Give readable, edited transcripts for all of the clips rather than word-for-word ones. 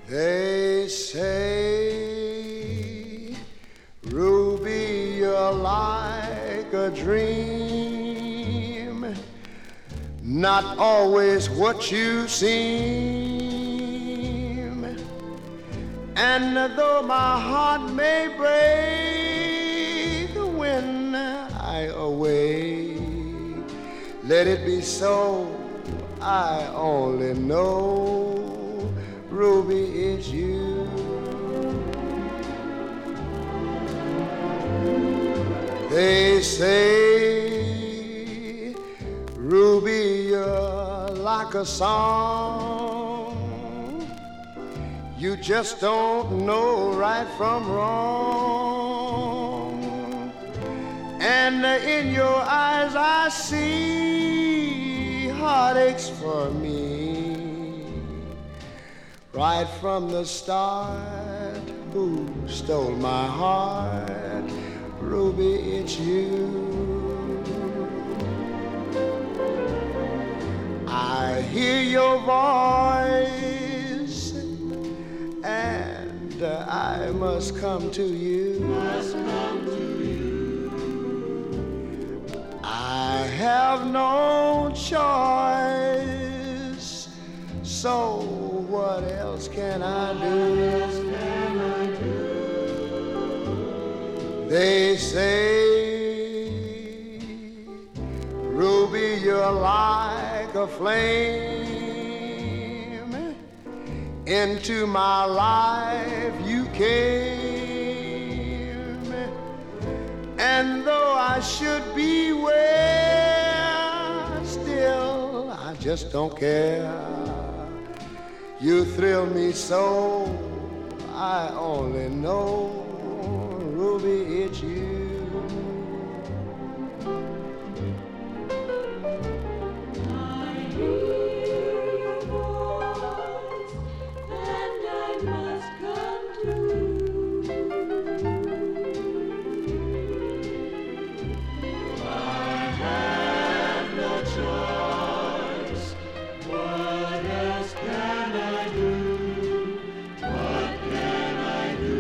They say, Ruby, you're like a dream, not always what you seem. And though my heart may break when I awake, let it be so. I only know, Ruby, it's you. They say, Ruby, you're like a song. You just don't know right from wrong. And in your eyes I see heartaches for me. Right from the start, who stole my heart? Ruby, it's you. I hear your voice, and I must come to you. I have no choice, so what else can I do? They say, Ruby, you're like a flame. Into my life you came. And though I should be where, still I just don't care. You thrill me so, I only know, Ruby, it's you. I hear your voice, and I must come to you. I have no choice. What else can I do? What can I do?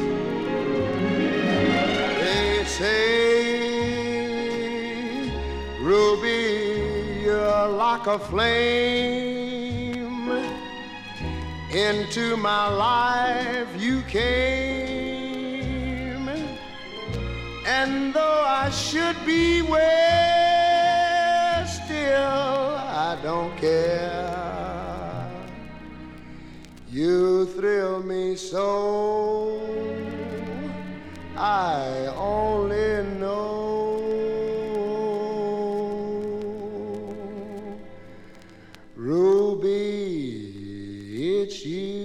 They say, Ruby, you're like a flame. Into my life you came. And though I should be where, still I don't care. You thrill me so, I only know, Ruby, it's you.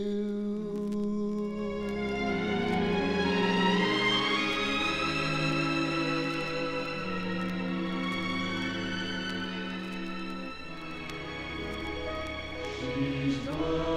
She's the